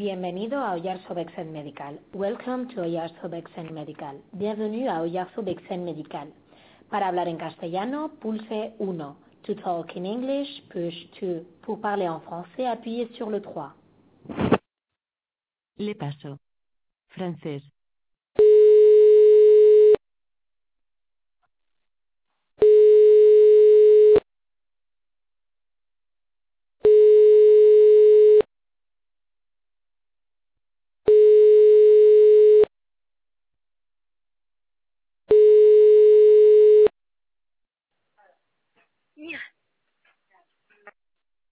Bienvenido a Oyarzo Bexen Medical. Welcome to Oyarzo Bexen Medical. Bienvenue à Oyarzo Bexen Medical. Para hablar en castellano, pulse 1. To talk in English, push 2. Pour parler en français, appuyez sur le 3. Le paso. Francés.